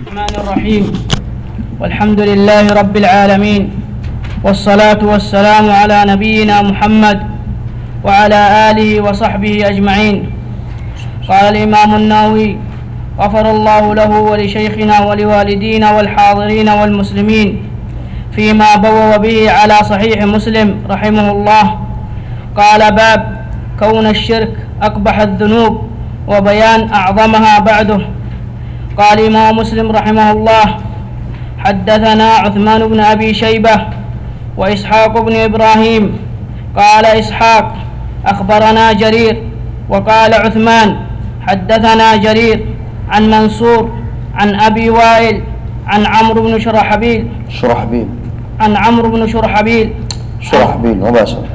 الرحمن الرحيم. والحمد لله رب العالمين، والصلاة والسلام على نبينا محمد وعلى آله وصحبه أجمعين. قال الإمام النووي غفر الله له ولشيخنا ولوالدينا والحاضرين والمسلمين فيما بوب به على صحيح مسلم رحمه الله. قال: باب كون الشرك أقبح الذنوب وبيان أعظمها بعده. قال الإمام مسلم رحمه الله: حدثنا عثمان بن أبي شيبة وإسحاق بن إبراهيم. قال إسحاق: أخبرنا جرير. وقال عثمان: حدثنا جرير عن منصور عن أبي وائل عن عمرو بن شرحبيل عن عمرو بن شرحبيل مباشرة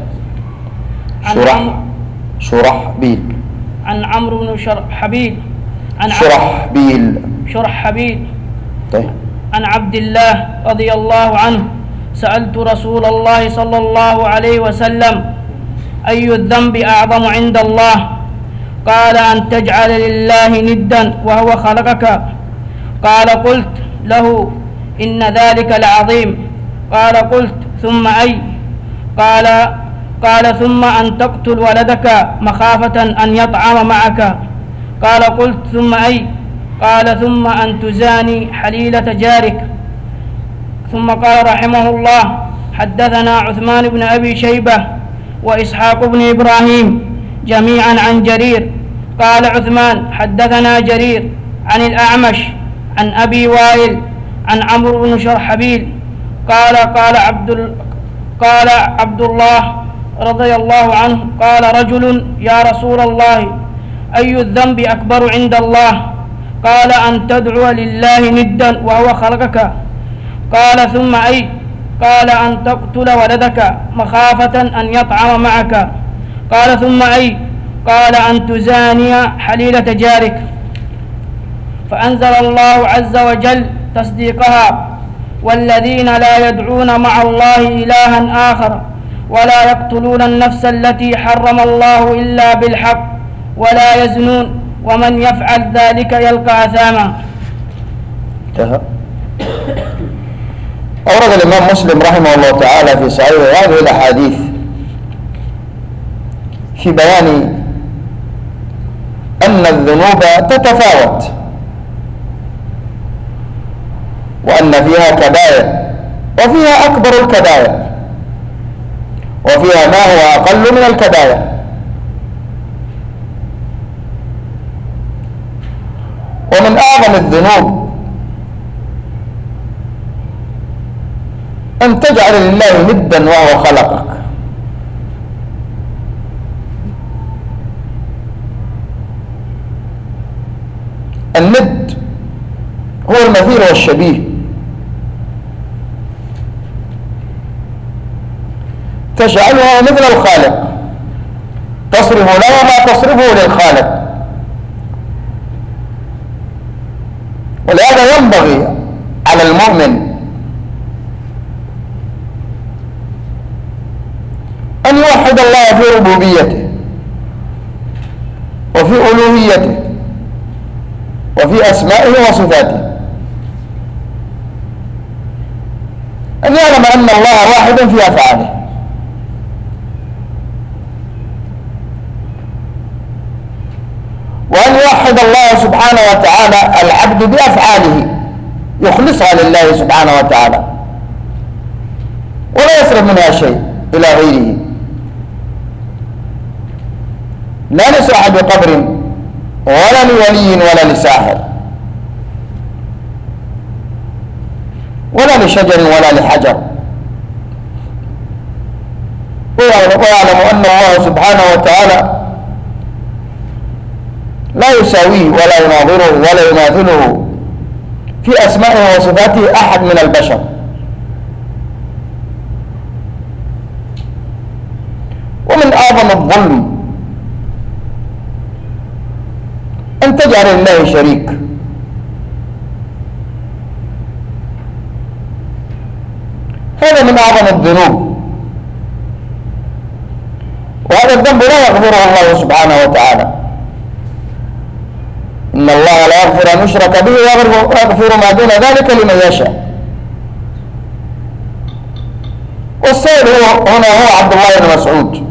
شرحبيل عن عمرو بن شرحبيل عن شرحبيل طيب. عن عبد الله رضي الله عنه: سألت رسول الله صلى الله عليه وسلم: أي الذنب أعظم عند الله؟ قال: أن تجعل لله ندا وهو خلقك. قال: قلت له: إن ذلك لعظيم. قال: قلت: ثم أي؟ قال: ثم أن تقتل ولدك مخافة أن يطعم معك. قال: قلت: ثم أي؟ قال: ثم أن تزاني حليلة جارك. ثم قال رحمه الله: حدثنا عثمان بن أبي شيبة وإسحاق بن إبراهيم جميعا عن جرير. قال عثمان: حدثنا جرير عن الأعمش عن أبي وائل عن عمرو بن شرحبيل. قال عبد الله رضي الله عنه: قال رجل: يا رسول الله، أي الذنب أكبر عند الله؟ قال: أن تدعو لله ندا وهو خلقك. قال: ثم أي؟ قال: أن تقتل ولدك مخافة أن يطعم معك. قال: ثم أي؟ قال: أن تزاني حليلة جارك. فأنزل الله عز وجل تصديقها: والذين لا يدعون مع الله إلها آخر ولا يقتلون النفس التي حرم الله إلا بالحق ولا يزنون ومن يفعل ذلك يلقى أثاما. انتهى. أورد الإمام مسلم رحمه الله تعالى في صحيحه هذه الأحاديث في بيان أن الذنوب تتفاوت، وأن فيها كبائر وفيها أكبر الكبائر وفيها ما هو أقل من الكبائر. ومن أعظم الذنوب أن تجعل لله ندا وهو خلقك. الند هو المثيل والشبيه، تجعلها مثل الخالق، تصرف له ما تصرفه للخالق. ولهذا ينبغي على المؤمن أن يوحد الله في ربوبيته وفي ألوهيته وفي أسمائه وصفاته، أن يعلم أن الله واحد في أفعاله، وأن يوحد الله سبحانه وتعالى العبد بأفعاله يخلصها لله سبحانه وتعالى ولا يصرف منها شيء إلى غيره. لا لصاحب قبر ولا لولي ولا لساحر ولا لشجر ولا لحجر. ويعلم أن الله سبحانه وتعالى لا يساويه ولا يناظره ولا يماثله في أسمائه وصفاته أحد من البشر. ومن أعظم الظلم أن تجعل لله شريك. هذا من أعظم الذنوب، وهذا الذنب لا يغفره الله سبحانه وتعالى، إن الله لا يغفر أن يشرك به ويغفر ما دون ذلك لمن يشاء. والسائل هنا هو عبد الله بن مسعود.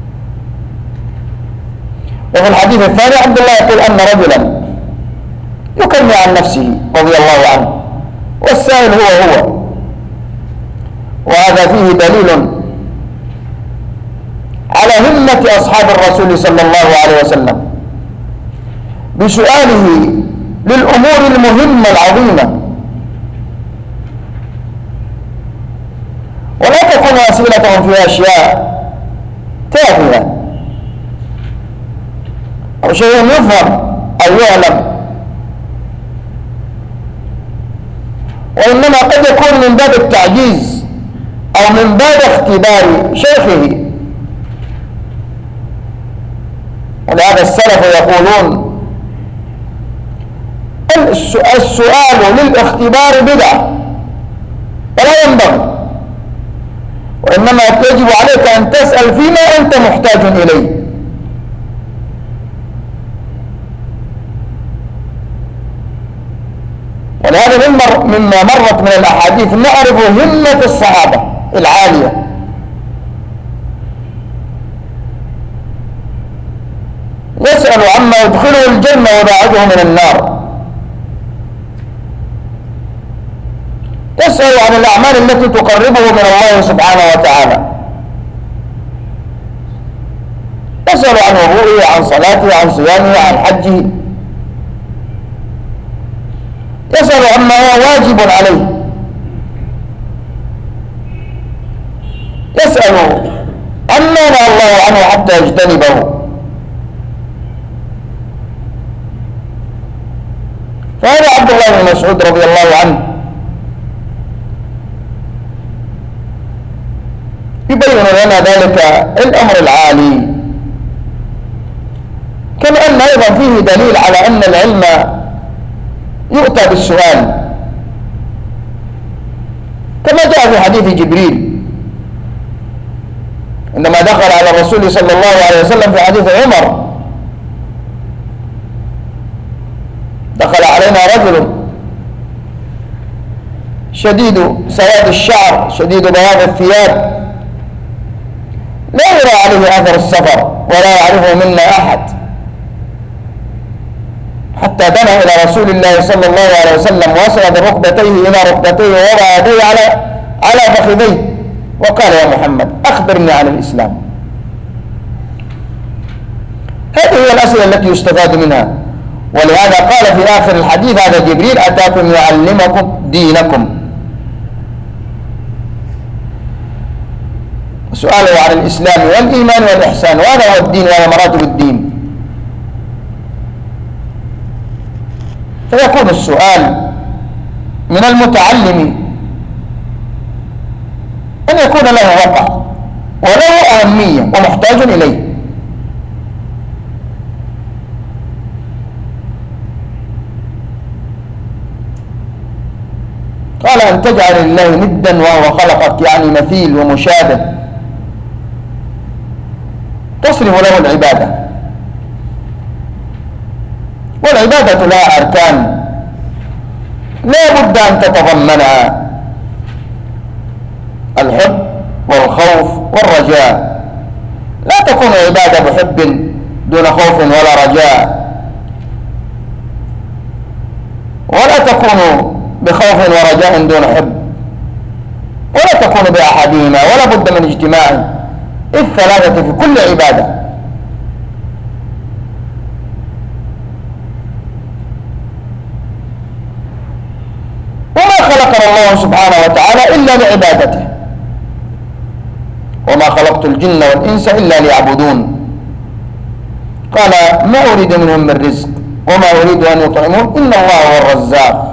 وفي الحديث الثاني عبد الله يقول أن رجلا يكني عن نفسه رضي الله عنه، والسائل هو وهذا فيه دليل على همة أصحاب الرسول صلى الله عليه وسلم بسؤاله للأمور المهمة العظيمة، ولا تكون أسئلتهم في أشياء تافهة أو شيء يفهم أو يعلم، وإنما قد يكون من باب التعجيز أو من باب اختبار شيخه. ولهذا السلف يقولون السؤال للاختبار بدعة ولا ينبغي، وإنما يجب عليك أن تسأل فيما أنت محتاج إليه. ولهذا مما مرت من الأحاديث نعرف همة الصحابة العالية. يسأل عما يدخله الجنة ويبعده من النار، يسأل عن الأعمال التي تقربه من الله سبحانه وتعالى، يسأل عن وضوءه، عن صلاته، عن صيامه، عن حجه، يسأل عما هو واجب عليه، يسأل عما نهى الله عنه حتى يجتنبه. فهذا عبد الله بن مسعود رضي الله عنه يبين لنا ذلك الأمر العالي، كما أن أيضا فيه دليل على أن العلم يؤتى بالسؤال، كما جاء في حديث جبريل عندما دخل على الرسول صلى الله عليه وسلم في حديث عمر، دخل علينا رجل شديد سواد الشعر شديد بياض الثياب لا يرى عليه أثر السفر ولا يعرفه منا أحد، حتى دنا إلى رسول الله صلى الله عليه وسلم وأسند ركبتيه إلى ركبتيه ووضع يديه على فخذيه وقال: يا محمد أخبرني عن الإسلام. هذه هي الأسئلة التي يستفاد منها، ولهذا قال في آخر الحديث: هذا جبريل أتاكم يعلمكم دينكم. سؤاله عن الإسلام والإيمان والإحسان، وهذا هو الدين وهذا مراتب الدين. فيكون السؤال من المتعلم أن يكون له وقع وله أهمية ومحتاج إليه. قال: أن تجعل لله ندا وهو خلقك، يعني مثيل ومشابه، تصرف له العبادة، والعبادة لها أركان لا بد أن تتضمنها: الحب والخوف والرجاء. لا تكون عبادة بحب دون خوف ولا رجاء، ولا تكون بخوف ورجاء دون حب، ولا تكون بأحدهما، ولا بد من اجتماع الثلاثة في كل عبادة. وما خلقنا الله سبحانه وتعالى إلا لعبادته، وما خلقت الجن والإنس إلا ليعبدون. قال: ما أريد منهم من رزق وما أريد أن يطعمون إن الله هو الرزاق.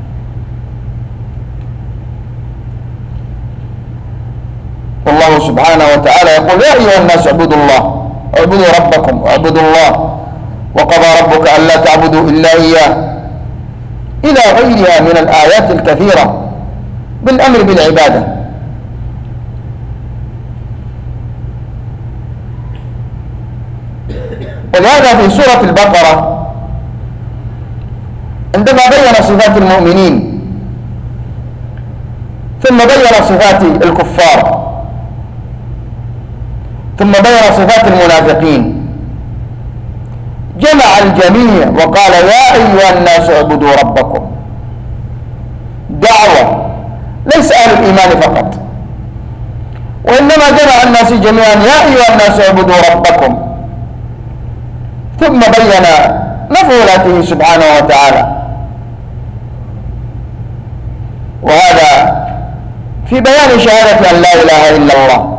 والله سبحانه وتعالى يقول: يا أيها الناس اعبدوا الله، اعبدوا ربكم واعبدوا الله، وقضى ربك ألا تعبدوا إلا إياه، إلى غيرها من الآيات الكثيرة بالأمر بالعبادة. ولهذا في سورة البقرة عندما بين صفات المؤمنين ثم بين صفات الكفار ثم بين صفات المنافقين، جمع الجميع وقال يا أيها الناس اعبدوا ربكم. دعوة ليس أهل الإيمان فقط، وإنما جمع الناس جميعا يا أيها الناس اعبدوا ربكم، ثم بين مفعولاته سبحانه وتعالى. وهذا في بيان شهادة أن لا إله إلا الله.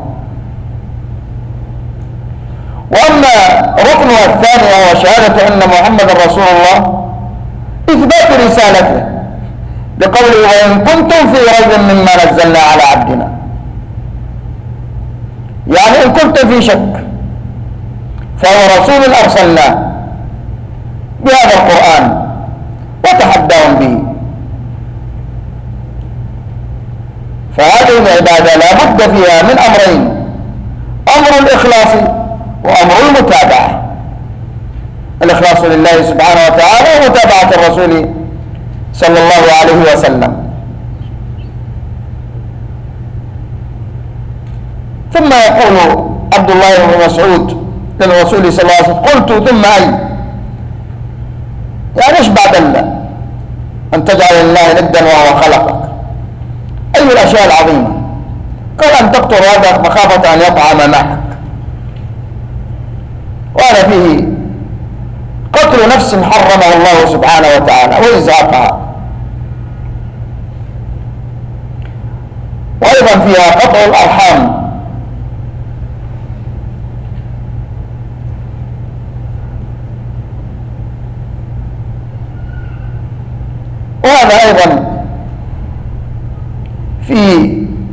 وأما ركنها الثاني وهو شهادة أن محمدا رسول الله، إثبات رسالته بقوله وإن كنتم في ريب مما نزلنا على عبدنا، يعني إن كنتم في شك فهو رسول أرسلناه بهذا القرآن وتحداهم به. فهذه العبادة لا بد فيها من أمرين: أمر الإخلاص وأمر المتابعة. الإخلاص لله سبحانه وتعالى ومتابعة الرسول صلى الله عليه وسلم. ثم يقول عبد الله بن مسعود للرسول صلى الله عليه وسلم: قلت ثم أي؟ يعني ايش بعد الله؟ أن تجعل الله ندا وهو خلقك. أي الأشياء العظيمة؟ قال أن تقتل هذا مخافة أن يطعم معك. وهذا فيه قتل نفس حرمه الله سبحانه وتعالى وإزهاقها، وأيضا فيها قطع الأرحام. وهذا أيضا في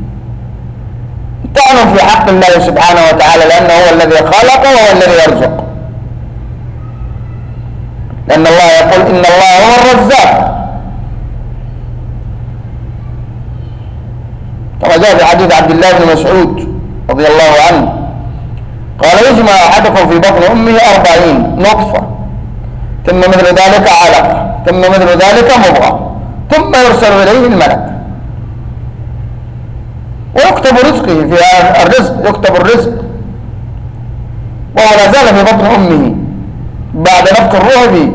طعن في حق الله سبحانه وتعالى، لأنه هو الذي خلق وهو الذي يرزق، لأن الله يقول إن الله هو الرزاق، كما جاء في حديث عبد الله بن مسعود رضي الله عنه قال يجمع أحدكم في بطن أمه 40 نطفة، ثم مثل ذلك علقة، ثم مثل ذلك مضغة، ثم يرسل إليه الملك ويكتب رزقه في الرزق، يكتب الرزق وهو لا زال في بطن أمه بعد نفخ الروح فيه،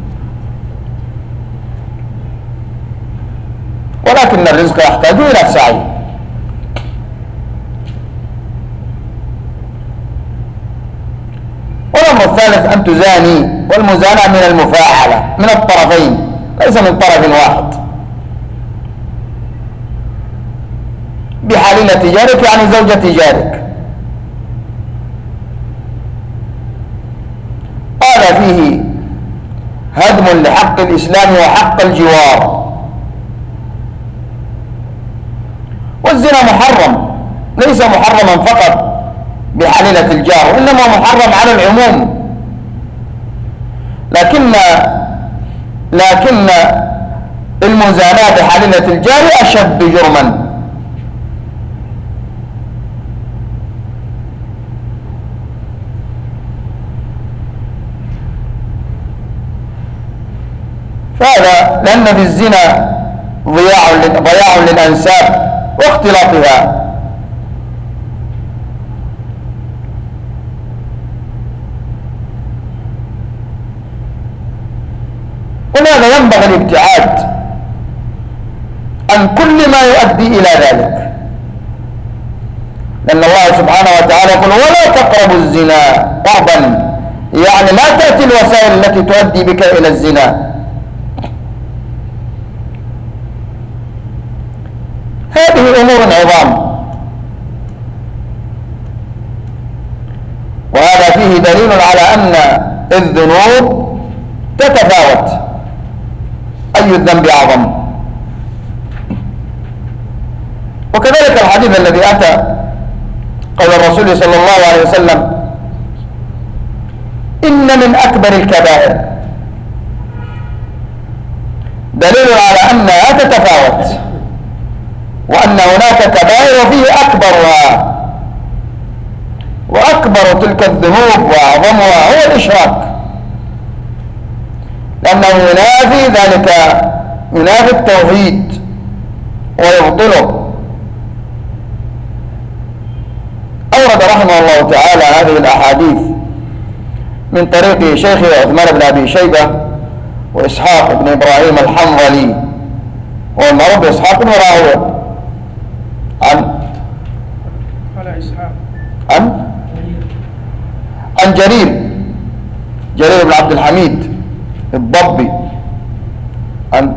ولكن الرزق يحتاج إلى سعي. والأمر الثالث أن تزاني، والمزانة من المفاعلة من الطرفين ليس من طرف واحد. بحليلة جارك يعني زوجة جارك. قال فيه هدم لحق الإسلام وحق الجوار. والزنا محرم، ليس محرما فقط بحليلة الجار، وإنما محرم على العموم، لكن المزاناة بحليلة الجار أشد جرما. فهذا لأن في الزنا ضياع للأنساب واختلاطها. ولهذا ينبغي الابتعاد عن كل ما يؤدي إلى ذلك، لأن الله سبحانه وتعالى يقول ولا تقربوا الزنا قربا، يعني لا تأتي الوسائل التي تؤدي بك إلى الزنا. هذه أمور عظام، وهذا فيه دليل على أن الذنوب تتفاوت، أي الذنب أعظم. وكذلك الحديث الذي أتى قول الرسول صلى الله عليه وسلم إن من أكبر الكبائر، دليل على أنها تتفاوت، وأن هناك كبائر فيه أكبرها، وأكبر تلك الذنوب وأعظمها هو الإشراك. لأنه ينافي ذلك، ينافي التوحيد ويبطله. أورد رحمه الله تعالى هذه الأحاديث من طريق شيخه عثمان بن أبي شيبة وإسحاق بن إبراهيم الحنظلي، والمعروف بإسحاق بن راهويه، عن جرير بن عبد الحميد الضبي، عن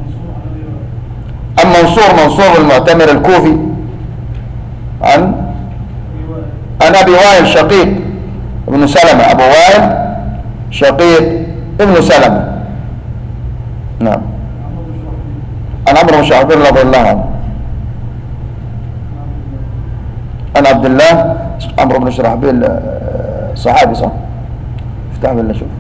منصور المعتمر الكوفي، عن أبي وائل شقيق ابن سلمة، أبو وائل شقيق ابن سلمة، نعم، عن عمرو بن شعبان رضي الله عنه، عن عبد الله. عمرو بن شرحبيل صحابي صح؟ افتح بالله شوف.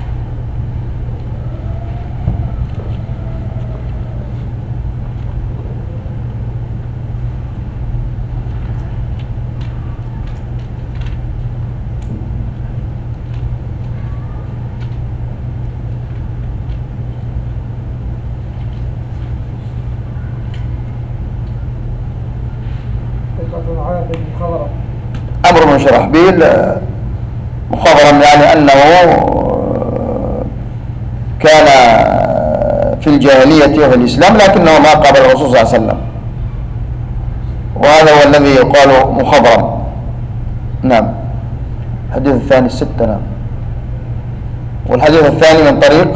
عمرو بن شرحبيل مخضرم، يعني أنه كان في الجاهلية وفي الإسلام، لكنه ما قابل الرسول صلى الله عليه وسلم، وهذا هو الذي يقال مخضرم. نعم. الحديث الثاني 6. نعم. والحديث الثاني من طريق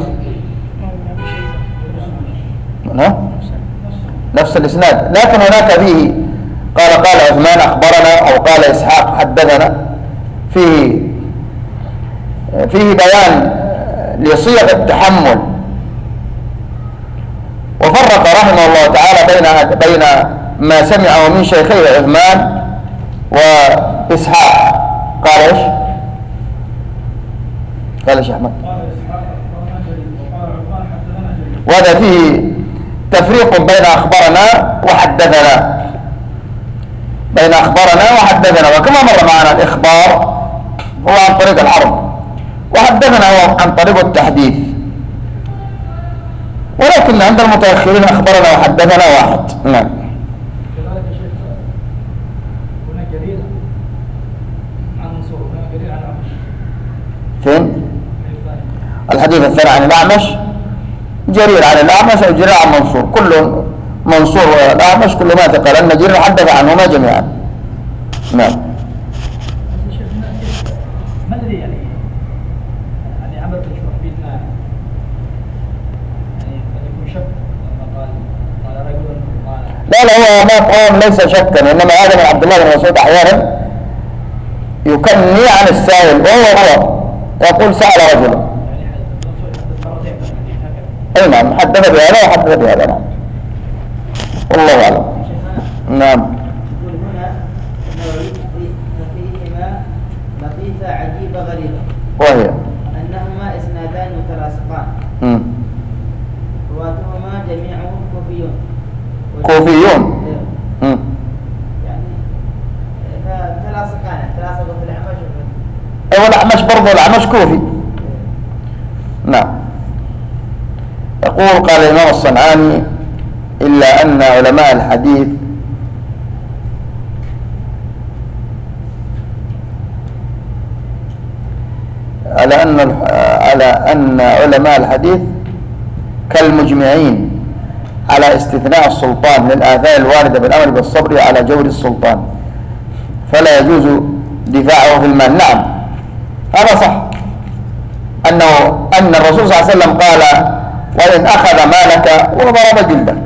نفس الإسناد، لكن هناك فيه قال عثمان أخبرنا، أو قال إسحاق حدثنا، فيه بيان لصيغ التحمل. وفرق رحمه الله تعالى بين ما سمعه من شيخيه عثمان وإسحاق. قال إيش؟ قال إيش أحمد؟ وهذا فيه تفريق بين أخبرنا وحدثنا، وكما مر معنا الإخبار هو عن طريق العرض، وحدثنا هو عن طريق التحديث، ولكن عند المتأخرين أخبرنا وحدثنا واحد. نعم. كذلك يا شيخ هنا جرير عن منصور، هنا جرير عن الأعمش. فين؟ الحديث الثاني عن الأعمش، جرير عن الأعمش أو جرير عن منصور، كل منصور والأعمش كل ما ثقل أن جرير حدث عنهما جميعا. نعم. ما الذي يعني عمل شرحبيل يعني يكون شك لما قال رجل قال لا هو ما قام ليس شكا، إنما هذا من عبد الله بن مسعود أحيانا يكني عن السائل، وهو يقول سأل رجلا. أي نعم، حدث بهذا وحدث بهذا. نعم، والله أعلم. نعم. يقول هنا فيهما لطيفة عجيبة غريبة، وهي أنهما إسنادان متلاصقان، رواتهما جميعهم كوفيون. يعني فتلاصقان، تلاصق في الأعمش. أيوة، الأعمش برضه، الأعمش كوفي. نعم. يقول قال الإمام الصنعاني: إلا أن علماء الحديث على أن علماء الحديث كالمجمعين على استثناء السلطان للآثار الواردة بالأمر بالصبر على جور السلطان، فلا يجوز دفاعه في المال. نعم، هذا صح، أن الرسول صلى الله عليه وسلم قال: وإن أخذ مالك وضرب جلدك.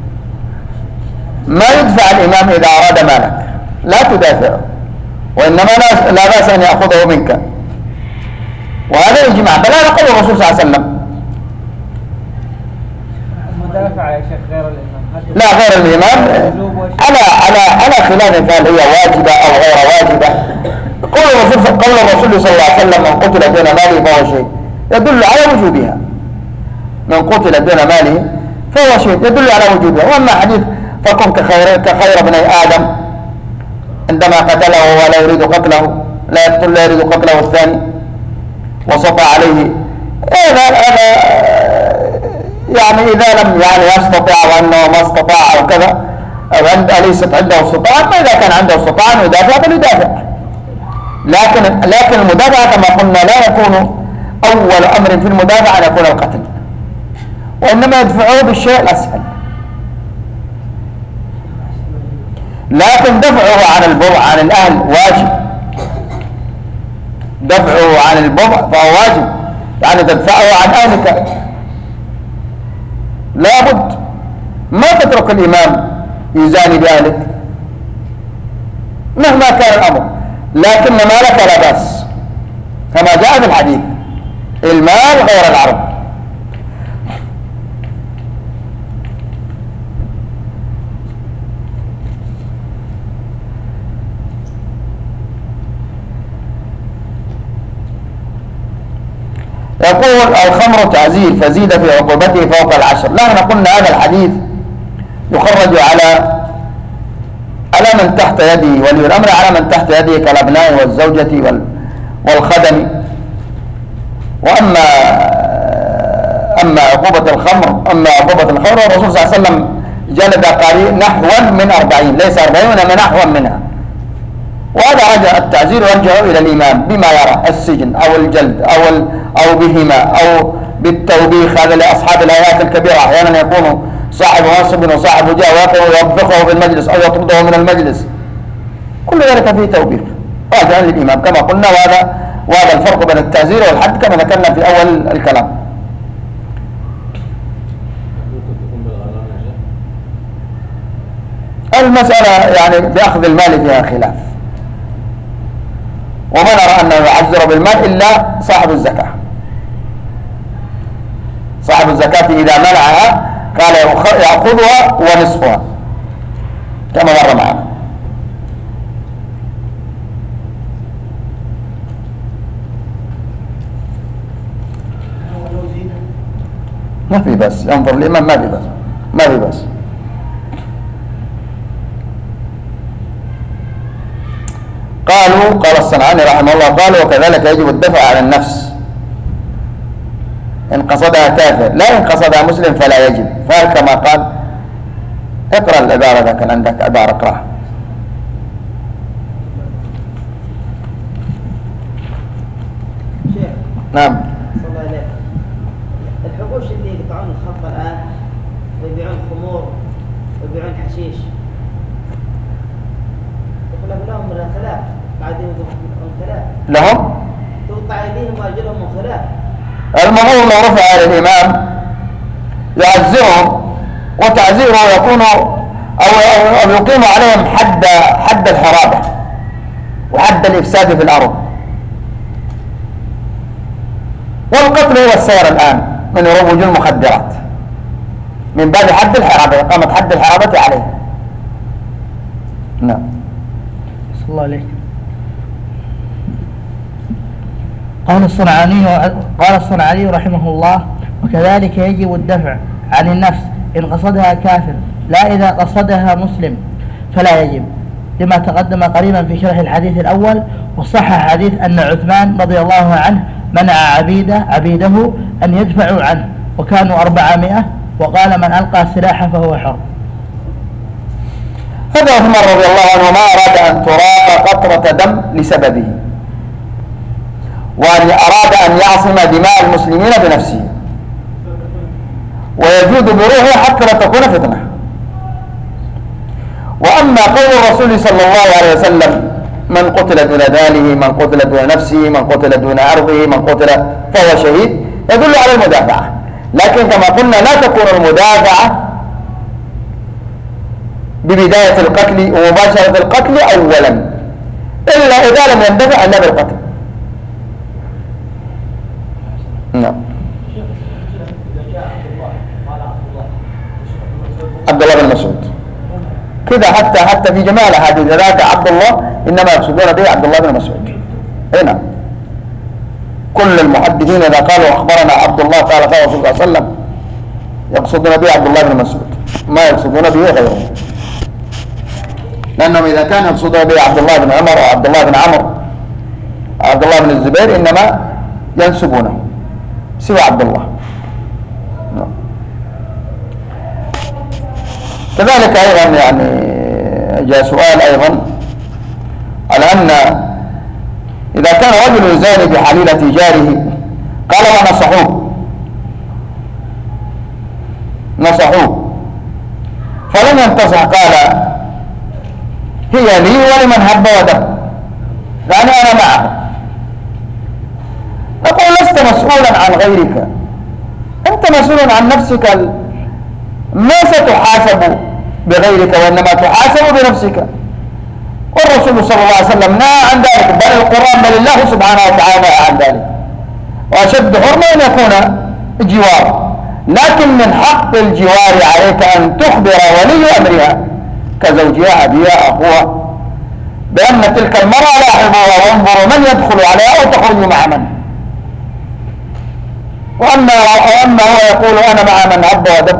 ما يدفع الإمام إذا أراد مالك، لا تدافعه، وإنما لا بأس أن يأخذه منك، وهذا إجماع، بل هذا قول الرسول صلى الله عليه وسلم. المدافع يا شيخ غير الإمام، لا، غير الإمام على خلاف، هل هي واجبة أو غير واجبة. قول الرسول صلى الله عليه وسلم: من قتل دون ماله فهو شيء، يدل على وجوبها. من قتل دون ماله فهو شيء يدل على وجوبها. وأما حديث فكن كخير ابني آدم عندما قتله ولا يريد قتله، لا يريد قتله الثاني وسطى عليه، هذا يعني إذا لم يعني يستطيع وأنه ما استطاع أو كذا أو ليست عنده استطاعة، أما إذا كان عنده استطاعة أن يدافع فليدافع. لكن المدافعة كما قلنا لا يكون أول أمر في المدافعة أن يكون القتل، وإنما يدفعه بالشيء الأسهل. لكن دفعه عن البغض عن الأهل واجب، دفعه عن البغض فهو واجب، يعني تدفعه عن أهلك لابد، ما تترك الإمام يزاني بأهلك مهما كان الأمر، لكن مالك لا بأس كما جاء في الحديث: المال غير العرض. يقول: الخمر تعزير فزيد في عقوبته فوق 10. نحن قلنا هذا الحديث يخرج على من تحت يده، ولي الأمر على من تحت يده كالأبناء والزوجة والخدم. وأما عقوبة الخمر، الرسول صلى الله عليه وسلم جلد قارئ نحوا من 40، ليس 40 وإنما نحوا منها. وهذا رجع التعزير يرجع إلى الإمام بما يرى، السجن أو الجلد أو بهما أو بالتوبيخ. هذا لأصحاب الآيات الكبيرة أحيانا يكون صاحب منصب وصاحب جاه ويوبخه في المجلس أو يطرده من المجلس، كل ذلك فيه توبيخ راجع للإمام كما قلنا. وهذا الفرق بين التعزير والحد كما ذكرنا في أول الكلام. المسألة يعني بأخذ المال فيها خلاف، وما نرى أنه يعذر بالمال إلا صاحب الزكاة. صاحب الزكاة إذا منعها قال يأخذها ونصفها كما مر معنا. ما في بس ينظر الإمام، ما في بس. قال الصنعاني رحمه الله قال: وكذلك يجب الدفع عن النفس إن قصدها كافر، لا إن قصدها مسلم فلا يجب. فكما قال، اقرأ العبارة إذا كان عندك عبارة اقرأها. شيخ نعم. صلى الله عليه، الحبوش اللي يقطعون الخط الآن ويبيعون خمور ويبيعون حشيش، يقول لهم من الخلاف، بعدين يقولون خلاف لهم تقطع أيديهم وأرجلهم من خلاف. المفروض لو رفع على الإمام يعزرهم، وتعزيره يكون أو يقيم عليهم حد الحرابة وحد الإفساد في الأرض. والقتل هو السير الآن من روج المخدرات من باب حد الحرابة، إقامة حد الحرابة عليه. نعم. صلى الله عليه. قال الصنعاني رحمه الله: وكذلك يجب الدفع عن النفس إن قصدها كافر، لا إذا قصدها مسلم فلا يجب، لما تقدم قريبا في شرح الحديث الأول. وصح حديث أن عثمان رضي الله عنه منع عبيده أن يدفعوا عنه وكانوا 400، وقال: من ألقى السلاح فهو حر. هذا عثمان رضي الله عنه ما أراد أن تراق قطرة دم لسببه، وأن أراد أن يعصم دماء المسلمين بنفسه ويجود بروحه حتى لا تكون فتنة. وأما قول الرسول صلى الله عليه وسلم: من قتل دون ماله، من قتل دون نفسه، من قتل دون عرضه، من قتل فهو شهيد، يدل على المدافعة. لكن كما قلنا لا تكون المدافعة ببداية القتل ومباشرة القتل أولا، إلا إذا لم يندفع إلا بالقتل. نعم. عبد الله بن مسعود كذا حتى في جميع الاحاديث ذاك عبد الله انما يقصدون به عبد الله بن مسعود. هنا كل المحدثين اذا قالوا اخبرنا عبد الله قال قال رسول الله صلى الله عليه وسلم يقصدون به عبد الله بن مسعود، ما يقصدون به غيره، لانهم اذا كانوا يقصدون به عبد الله بن عمر او عبد الله بن عمرو او عبد الله بن الزبير انما ينسبونه سوى عبد الله. كذلك أيضا يعني جاء سؤال أيضا على أن إذا كان رجل يزاني بحليلة جاره قال نصحوه فلم ينتصح، قال هي لي ولمن هب ودب، يعني أنا معه. نقول لست مسؤولا عن غيرك، أنت مسؤول عن نفسك، ما ستحاسب بغيرك وإنما تحاسب بنفسك. والرسول صلى الله عليه وسلم نهى عن ذلك، بل القرآن بل الله سبحانه وتعالى نهى عن ذلك. وأشد حرمة أن يكون جوار، لكن من حق الجوار عليك أن تخبر ولي أمرها كزوجها أبيها أخوها بأن تلك المرأة لاحظوها وانظروا من يدخل عليها أو تخرج مع من. وأما هو يقول أنا مع من هب ودب،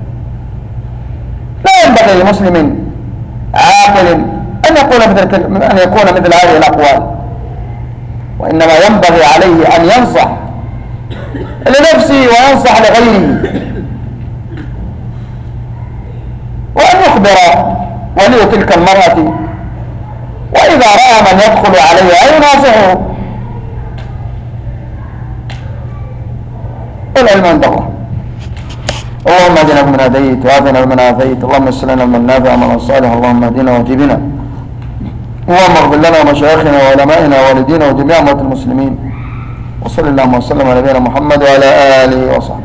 لا ينبغي لمسلم عاقل أن يكون مثل هذه الأقوال، وإنما ينبغي عليه أن ينصح لنفسه وينصح لغيره، وأن يخبر ولي تلك المرأة، وإذا رأى من يدخل عليها يناصحه. والعلم عند الله. اللهم اهدنا فيمن هديت وعافنا فيمن عافيت، اللهم يسر لنا من نافع ومن صالح، اللهم اهدنا واهد بنا، اللهم اغفر لنا ومشايخنا وعلمائنا ووالدينا وجميع اموات المسلمين، وصلى اللهم وسلم على نبينا محمد وعلى اله وصحبه.